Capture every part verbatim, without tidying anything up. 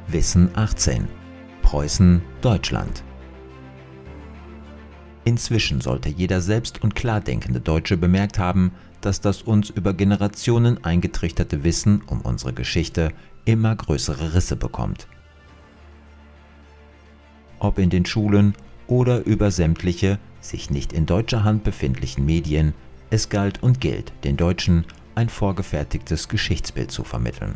Wissen achtzehn. Preußen, Deutschland. Inzwischen sollte jeder selbst- und klar denkende Deutsche bemerkt haben, dass das uns über Generationen eingetrichterte Wissen um unsere Geschichte immer größere Risse bekommt. Ob in den Schulen oder über sämtliche, sich nicht in deutscher Hand befindlichen Medien, es galt und gilt, den Deutschen ein vorgefertigtes Geschichtsbild zu vermitteln.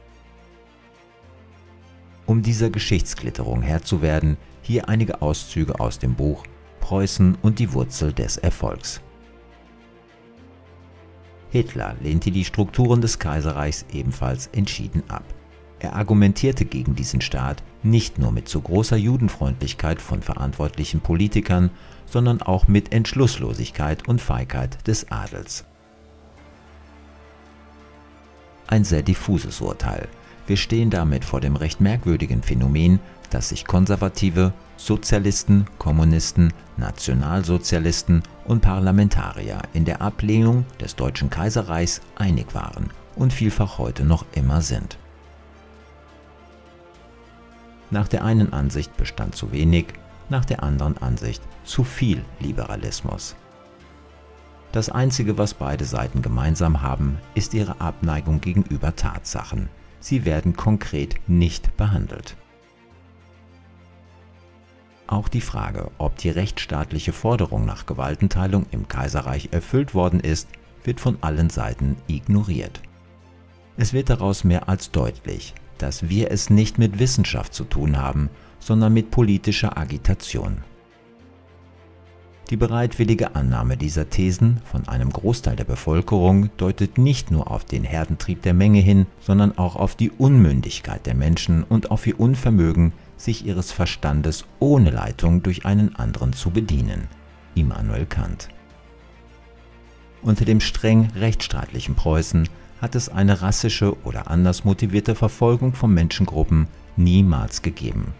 Um dieser Geschichtsklitterung Herr zu werden, hier einige Auszüge aus dem Buch Preußen und die Wurzel des Erfolgs. Hitler lehnte die Strukturen des Kaiserreichs ebenfalls entschieden ab. Er argumentierte gegen diesen Staat nicht nur mit zu großer Judenfreundlichkeit von verantwortlichen Politikern, sondern auch mit Entschlusslosigkeit und Feigheit des Adels. Ein sehr diffuses Urteil. Wir stehen damit vor dem recht merkwürdigen Phänomen, dass sich Konservative, Sozialisten, Kommunisten, Nationalsozialisten und Parlamentarier in der Ablehnung des Deutschen Kaiserreichs einig waren und vielfach heute noch immer sind. Nach der einen Ansicht bestand zu wenig, nach der anderen Ansicht zu viel Liberalismus. Das Einzige, was beide Seiten gemeinsam haben, ist ihre Abneigung gegenüber Tatsachen. Sie werden konkret nicht behandelt. Auch die Frage, ob die rechtsstaatliche Forderung nach Gewaltenteilung im Kaiserreich erfüllt worden ist, wird von allen Seiten ignoriert. Es wird daraus mehr als deutlich, dass wir es nicht mit Wissenschaft zu tun haben, sondern mit politischer Agitation. Die bereitwillige Annahme dieser Thesen von einem Großteil der Bevölkerung deutet nicht nur auf den Herdentrieb der Menge hin, sondern auch auf die Unmündigkeit der Menschen und auf ihr Unvermögen, sich ihres Verstandes ohne Leitung durch einen anderen zu bedienen. Immanuel Kant. Unter dem streng rechtsstaatlichen Preußen hat es eine rassische oder anders motivierte Verfolgung von Menschengruppen niemals gegeben.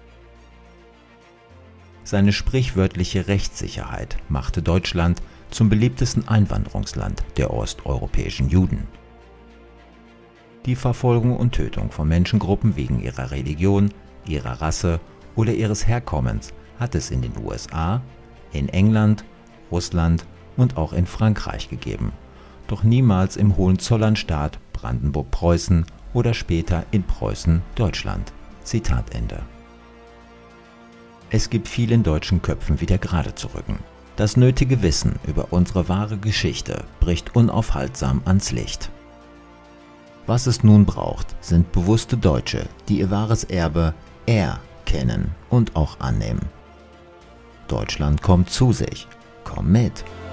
Seine sprichwörtliche Rechtssicherheit machte Deutschland zum beliebtesten Einwanderungsland der osteuropäischen Juden. Die Verfolgung und Tötung von Menschengruppen wegen ihrer Religion, ihrer Rasse oder ihres Herkommens hat es in den U S A, in England, Russland und auch in Frankreich gegeben, doch niemals im Hohenzollernstaat Brandenburg-Preußen oder später in Preußen-Deutschland. Zitat Ende. Es gibt vielen deutschen Köpfen wieder gerade zu rücken. Das nötige Wissen über unsere wahre Geschichte bricht unaufhaltsam ans Licht. Was es nun braucht, sind bewusste Deutsche, die ihr wahres Erbe erkennen und auch annehmen. Deutschland kommt zu sich. Komm mit!